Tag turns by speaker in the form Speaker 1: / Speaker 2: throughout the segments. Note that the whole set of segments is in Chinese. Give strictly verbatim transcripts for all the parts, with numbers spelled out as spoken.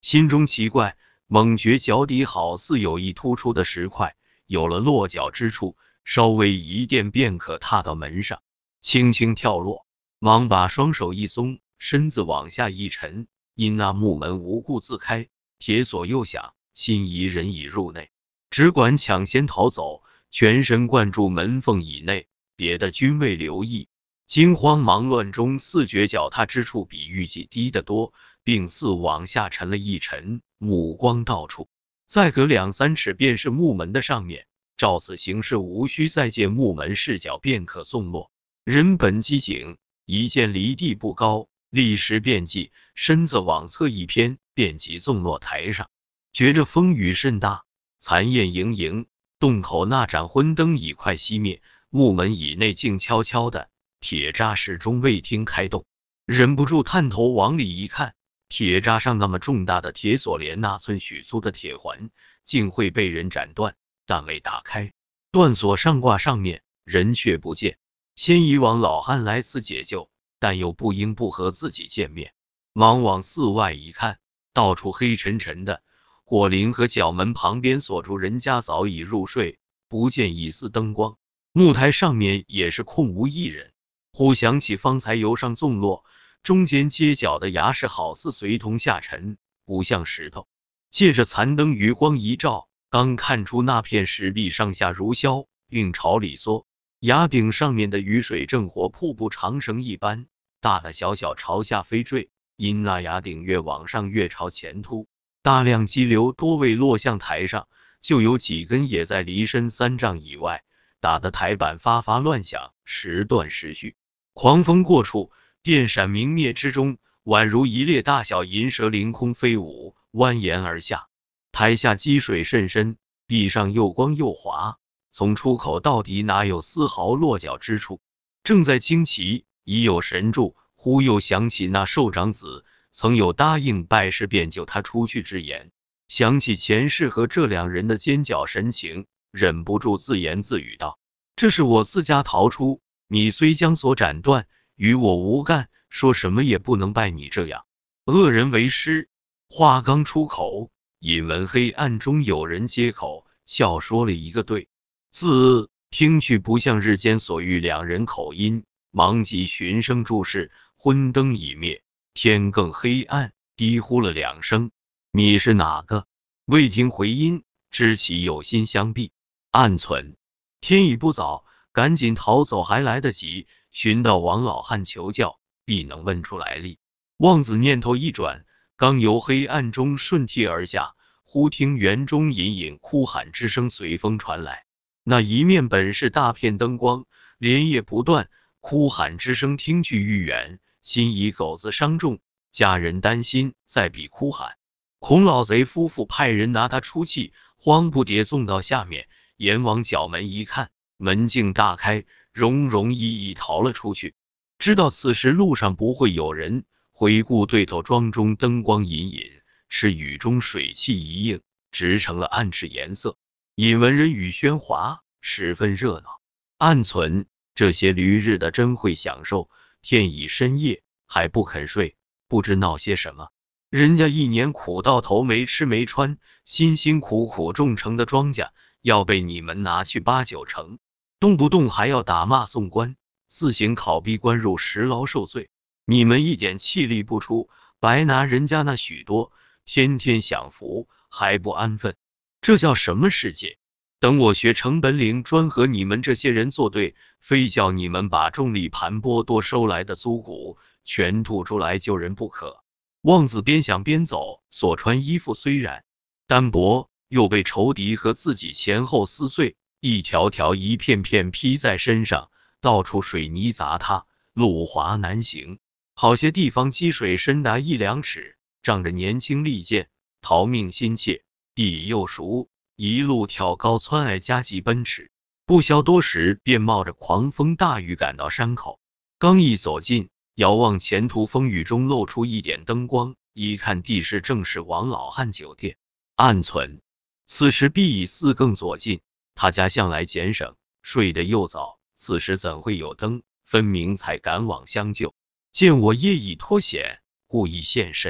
Speaker 1: 心中奇怪，猛觉脚底好似有一突出的石块，有了落脚之处，稍微一垫便可踏到门上，轻轻跳落。忙把双手一松，身子往下一沉，因那木门无故自开，铁锁又响，心疑人已入内，只管抢先逃走，全神贯注门缝以内，别的均未留意。惊慌忙乱中，似觉脚踏之处比预计低得多，并似往下沉了一沉，目光到处，再隔两三尺便是木门的上面。照此形势，无需再借木门视角便可纵落。人本机警，一见离地不高，立时便记，身子往侧一偏，便即纵落台上。觉着风雨甚大，残焰盈盈，洞口那盏昏灯已快熄灭，木门以内静悄悄的，铁闸始终未听开动，忍不住探头往里一看，铁闸上那么重大的铁锁连那寸许粗的铁环竟会被人斩断，但未打开，断锁上挂上面，人却不见。先以往老汉来此解救，但又不应不和自己见面，忙往寺外一看，到处黑沉沉的，果林和角门旁边锁住人家早已入睡，不见一丝灯光，木台上面也是空无一人。忽想起方才由上纵落，中间街角的崖石好似随同下沉，不像石头。借着残灯余光一照，刚看出那片石壁上下如削，并朝里缩，崖顶上面的雨水正活瀑布长绳一般，大大小小朝下飞坠，因那崖顶越往上越朝前突，大量激流多未落向台上，就有几根也在离身三丈以外，打得台板发发乱响，时断时续。狂风过处，电闪明灭之中，宛如一列大小银蛇凌空飞舞，蜿蜒而下。台下积水甚深，壁上又光又滑，从出口到底哪有丝毫落脚之处？正在惊奇，已有神助，忽又想起那寿长子曾有答应拜师便救他出去之言，想起前世和这两人的尖角神情，忍不住自言自语道：这是我自家逃出，你虽将所斩断，与我无干，说什么也不能拜你这样恶人为师。话刚出口，引闻黑暗中有人接口，笑说了一个对字，听去不像日间所遇两人口音，忙即循声注视，昏灯已灭，天更黑暗，低呼了两声：你是哪个？未听回音，知其有心相避，暗忖天已不早，赶紧逃走还来得及，寻到王老汉求教，必能问出来历。望子念头一转，刚由黑暗中顺梯而下，忽听园中隐隐哭喊之声随风传来。那一面本是大片灯光，连夜不断，哭喊之声听去愈远，心疑狗子伤重，家人担心，再比哭喊。孔老贼夫妇派人拿他出气，慌不迭送到下面，阎王角门一看，门径大开，容容易易逃了出去。知道此时路上不会有人，回顾对头庄中灯光隐隐，是雨中水汽一映，直成了暗赤颜色，引闻人语喧哗，十分热闹。暗忖这些驴日的真会享受，天已深夜还不肯睡，不知闹些什么。人家一年苦到头，没吃没穿，辛辛苦苦种成的庄稼，要被你们拿去八九成，动不动还要打骂送官，自行拷逼关入石牢受罪。你们一点气力不出，白拿人家那许多，天天享福还不安分，这叫什么世界？等我学成本领，专和你们这些人作对，非叫你们把重力盘剥多收来的租谷全吐出来救人不可。望子边想边走，所穿衣服虽然单薄，又被仇敌和自己前后撕碎，一条条一片片披在身上，到处水泥砸踏，路滑难行，好些地方积水深达一两尺，仗着年轻力健，逃命心切，地又熟，一路跳高蹿矮加急奔驰，不消多时便冒着狂风大雨赶到山口。刚一走近，遥望前途风雨中露出一点灯光，一看地势正是王老汉酒店。暗忖此时必已四更左近，他家向来俭省，睡得又早，此时怎会有灯，分明才赶往相救。见我夜已脱险，故意现身，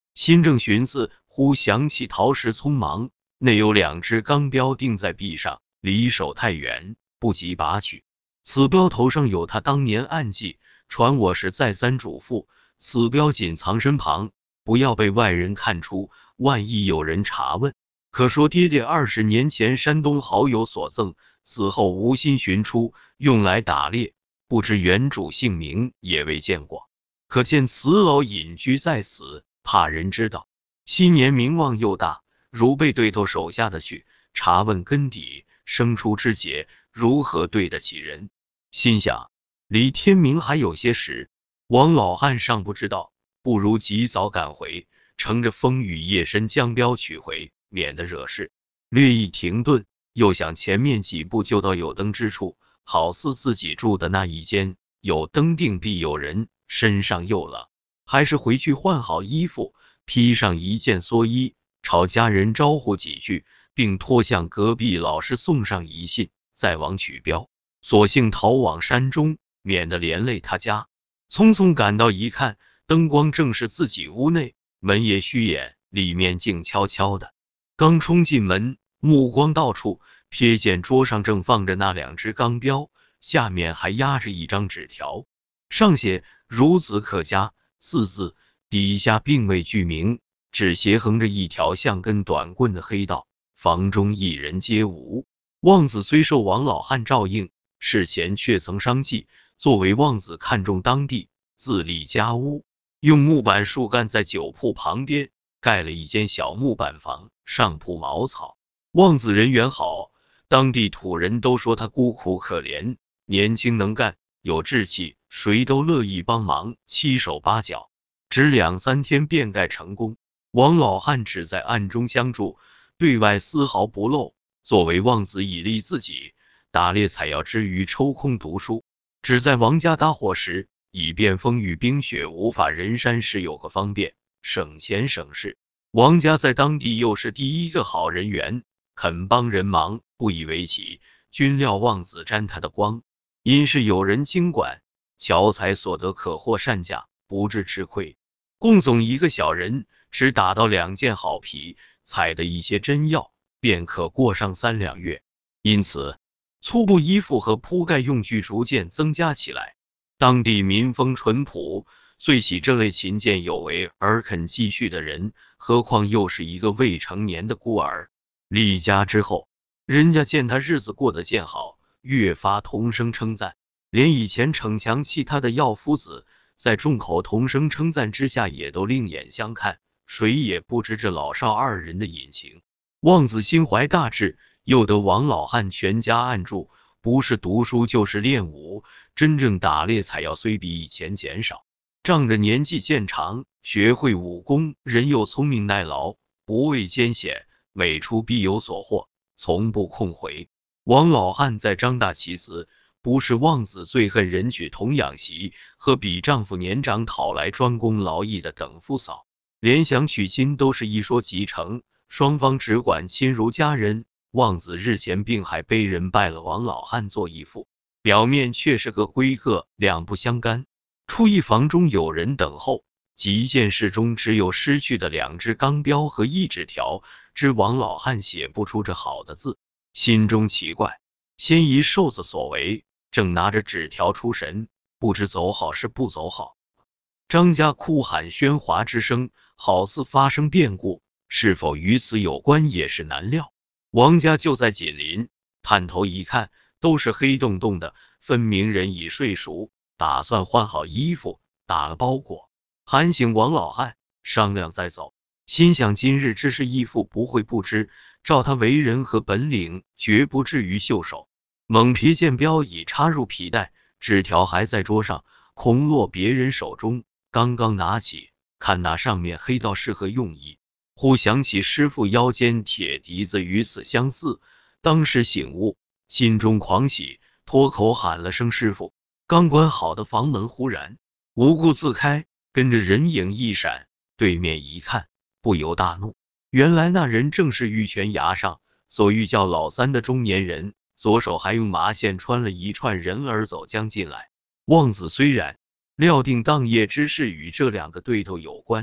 Speaker 1: 心正寻思，忽想起陶石匆忙，内有两只钢镖钉在壁上，离手太远，不及拔取。此镖头上有他当年暗记，传我时再三嘱咐，此镖仅藏身旁，不要被外人看出，万一有人查问，可说爹爹二十年前山东好友所赠，死后无心寻出，用来打猎，不知原主姓名，也未见过。可见此偶隐居在此，怕人知道。昔年名望又大，如被对头手下的去查问根底，生出之节，如何对得起人？心想离天明还有些时，王老汉尚不知道，不如及早赶回，乘着风雨夜深将镖取回，免得惹事。略一停顿，又想前面几步就到有灯之处，好似自己住的那一间，有灯定必有人，身上又冷，还是回去换好衣服，披上一件蓑衣，朝家人招呼几句，并托向隔壁老师送上一信，再往取镖。索性逃往山中，免得连累他家。匆匆赶到一看，灯光正是自己屋内，门也虚掩，里面静悄悄的。刚冲进门，目光到处，瞥见桌上正放着那两只钢镖，下面还压着一张纸条，上写孺子可嘉四字，底下并未具名，只斜横着一条像根短棍的黑道，房中一人皆无。望子虽受王老汉照应，事前却曾商计，作为望子看中当地，自立家屋，用木板树干在酒铺旁边盖了一间小木板房，上铺茅草。望子人缘好，当地土人都说他孤苦可怜，年轻能干，有志气，谁都乐意帮忙，七手八脚，只两三天便盖成功。王老汉只在暗中相助，对外丝毫不露。作为望子以利自己，打猎采药之余抽空读书，只在王家搭伙时，以便风雨冰雪无法人山时有个方便，省钱省事。王家在当地又是第一个好人缘，肯帮人忙，不以为奇，均料望子沾他的光。因是有人经管，巧才所得可获善价，不致吃亏。共总一个小人，只打到两件好皮，采的一些真药，便可过上三两月。因此粗布衣服和铺盖用具逐渐增加起来。当地民风淳朴，最喜这类勤俭有为而肯继续的人，何况又是一个未成年的孤儿。立家之后，人家见他日子过得渐好，越发同声称赞，连以前逞强气他的药夫子，在众口同声称赞之下，也都另眼相看，谁也不知这老少二人的隐情。望子心怀大志，又得王老汉全家按住，不是读书就是练武，真正打猎采药虽比以前减少，仗着年纪渐长，学会武功，人又聪明耐劳，不畏艰险，每出必有所获，从不空回。王老汉在张大其词，不是望子最恨人娶童养媳和比丈夫年长讨来专攻劳役的等夫嫂，连想娶亲都是一说即成，双方只管亲如家人。望子日前并还背人拜了王老汉做义父，表面却是个闺阁，两不相干。出一房中有人等候，几件事中只有失去的两只钢镖和一纸条，知王老汉写不出这好的字，心中奇怪，先疑受子所为，正拿着纸条出神，不知走好是不走好。张家哭喊喧哗之声，好似发生变故，是否与此有关也是难料。王家就在紧邻，探头一看，都是黑洞洞的，分明人已睡熟，打算换好衣服，打了包裹，喊醒王老汉，商量再走。心想今日之事义父不会不知，照他为人和本领，绝不至于袖手。猛瞥见镖已插入皮带，纸条还在桌上，恐落别人手中，刚刚拿起，看那上面黑道是何用意。忽想起师傅腰间铁笛子与此相似，当时醒悟，心中狂喜，脱口喊了声师傅。刚关好的房门忽然无故自开，跟着人影一闪，对面一看，不由大怒。原来那人正是玉泉崖上所欲叫老三的中年人，左手还用麻线穿了一串人儿走将进来。望子虽然料定当夜之事与这两个对头有关，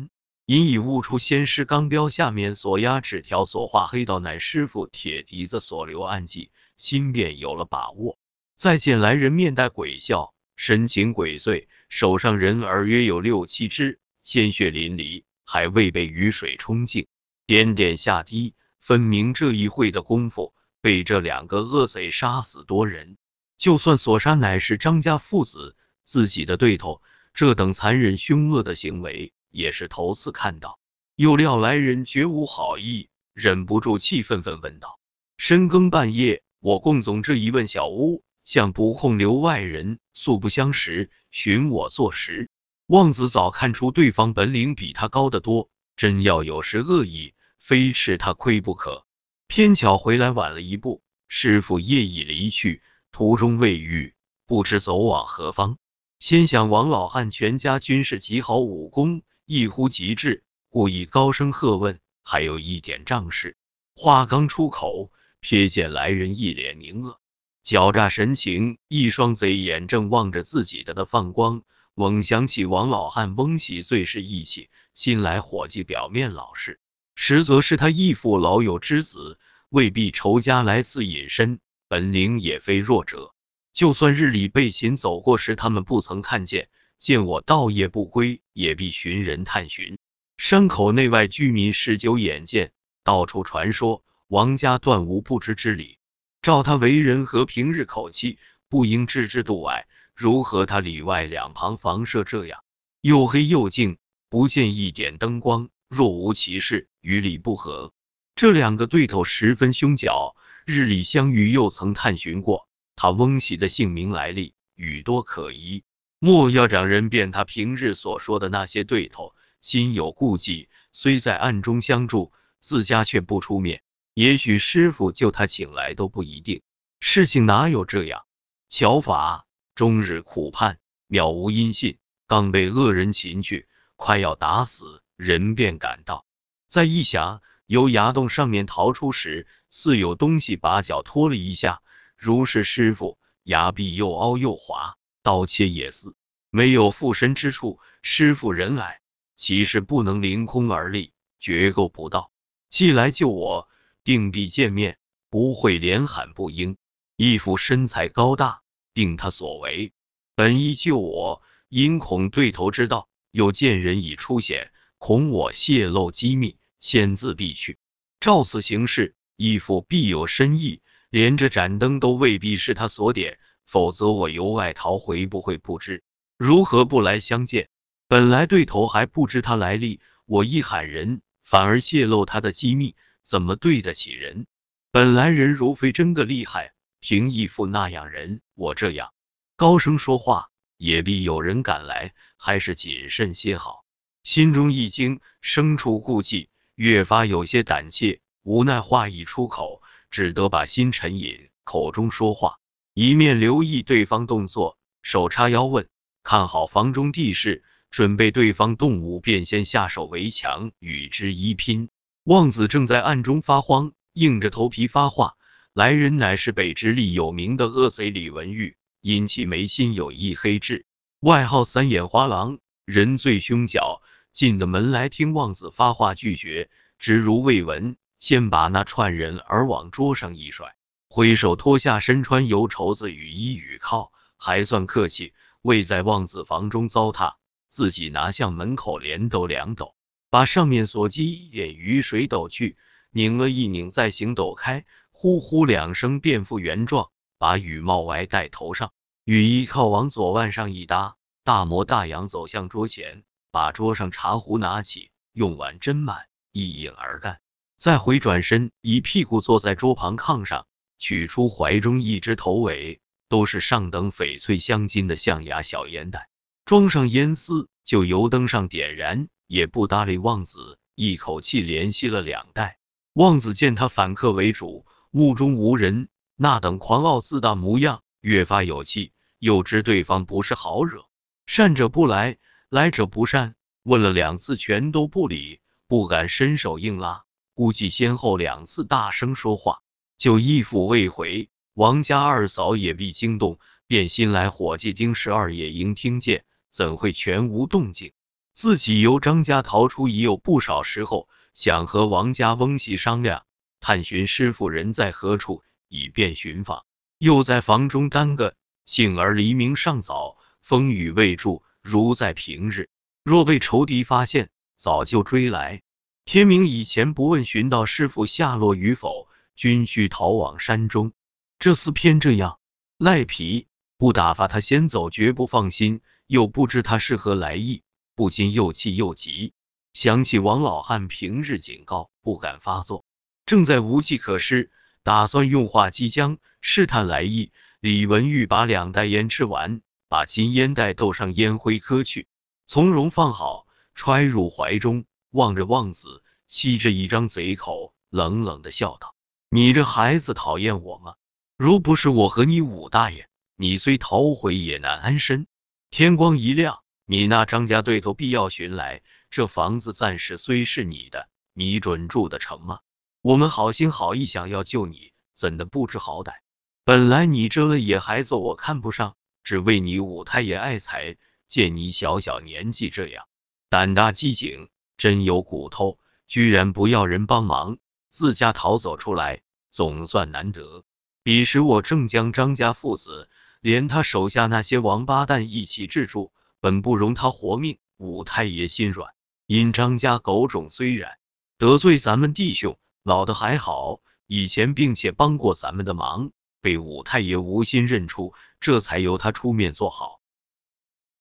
Speaker 1: 隐已悟出先师钢标下面所压纸条所画黑道乃师傅铁笛子所留暗记，心便有了把握。再见来人面带鬼笑，神情鬼祟，手上人儿约有六七只，鲜血淋漓，还未被雨水冲净，点点下滴，分明这一会的功夫，被这两个恶贼杀死多人。就算所杀乃是张家父子，自己的对头，这等残忍凶恶的行为也是头次看到。又料来人绝无好意，忍不住气愤愤问道：深更半夜，我共总这一问小屋，向不控留外人，素不相识，寻我作时。望子早看出对方本领比他高得多，真要有失恶意，非吃他亏不可。偏巧回来晚了一步，师傅夜已离去，途中未遇，不知走往何方。先想王老汉全家均是极好武功，一呼即至，故意高声喝问，还有一点仗势。话刚出口，瞥见来人一脸凝恶，狡诈神情，一双贼眼正望着自己的的放光。猛想起王老汉翁喜最是义气，新来伙计表面老实，实则是他义父老友之子，未必仇家来此隐身，本领也非弱者。就算日里被擒走过时他们不曾看见，见我盗夜不归，也必寻人探寻。山口内外居民十九眼见，到处传说王家断无不知之理。照他为人和平日口气，不应置之度外，如何他里外两旁房舍这样又黑又静，不见一点灯光，若无其事，与理不合。这两个对头十分凶狡，日里相遇又曾探寻过他翁喜的姓名来历，语多可疑。莫要让人辨他平日所说的那些对头，心有顾忌，虽在暗中相助，自家却不出面，也许师傅就他请来都不一定。事情哪有这样巧法？终日苦盼，渺无音信，刚被恶人擒去，快要打死，人便赶到。再一想，由崖洞上面逃出时，似有东西把脚拖了一下，如是师傅，崖壁又凹又滑，刀切也似没有附身之处。师傅人矮，其实不能凌空而立，绝够不到。既来救我，定必见面，不会连喊不应。义父身材高大，定他所为，本意救我，因恐对头知道，又见人已出险，恐我泄露机密，先自避去。照此行事，义父必有深意，连这盏灯都未必是他所点，否则我由外逃回不会不知，如何不来相见？本来对头还不知他来历，我一喊人，反而泄露他的机密，怎么对得起人？本来人如非真个厉害，凭义父那样人，我这样高声说话，也必有人赶来，还是谨慎些好。心中一惊，生出顾忌，越发有些胆怯，无奈话一出口，只得把心沉隐，口中说话，一面留意对方动作，手叉腰问，看好房中地势，准备对方动武，便先下手为强，与之一拼。望子正在暗中发慌，硬着头皮发话，来人乃是北直隶有名的恶贼李文玉，因其眉心有一黑痣，外号三眼花狼，人最凶狡。进的门来听望子发话拒绝，直如未闻，先把那串人儿往桌上一甩，挥手脱下身穿油绸子雨衣雨靠，还算客气，未在望子房中糟蹋，自己拿向门口连抖两抖，把上面所积一点雨水抖去，拧了一拧，再行抖开，呼呼两声便复原状，把雨帽歪戴头上，雨衣靠往左腕上一搭，大模大样走向桌前，把桌上茶壶拿起，用碗斟满，一饮而干，再回转身，一屁股坐在桌旁炕上，取出怀中一只头尾，都是上等翡翠镶金的象牙小烟袋，装上烟丝，就油灯上点燃，也不搭理望子，一口气连吸了两袋。望子见他反客为主，目中无人，那等狂傲自大模样，越发有气，又知对方不是好惹，善者不来，来者不善，问了两次全都不理，不敢伸手硬拉，估计先后两次大声说话，就义父未回，王家二嫂也必惊动，便新来伙计丁十二也应听见，怎会全无动静？ 自己由张家逃出已有不少时候，想和王家翁媳商量，探寻师傅人在何处，以便寻访。又在房中耽搁，幸而黎明尚早，风雨未住，如在平日。若被仇敌发现，早就追来。天明以前不问寻到师傅下落与否，均须逃往山中。这厮偏这样赖皮，不打发他先走绝不放心，又不知他是何来意，不禁又气又急。想起王老汉平日警告，不敢发作，正在无计可施，打算用话激将，试探来意。李文玉把两袋烟吃完，把金烟袋斗上烟灰磕去，从容放好，揣入怀中，望着望子，吸着一张贼口，冷冷地笑道：你这孩子讨厌我吗？如不是我和你武大爷，你虽逃回也难安身。天光一亮，你那张家对头必要寻来，这房子暂时虽是你的，你准住得成吗？我们好心好意想要救你，怎的不知好歹？本来你这个野孩子我看不上，只为你武太爷爱财，见你小小年纪这样胆大机警，真有骨头，居然不要人帮忙，自家逃走出来，总算难得。彼时我正将张家父子连他手下那些王八蛋一起制住，本不容他活命。武太爷心软，因张家狗种虽然得罪咱们弟兄，老的还好，以前并且帮过咱们的忙，被武太爷无心认出，这才由他出面做好。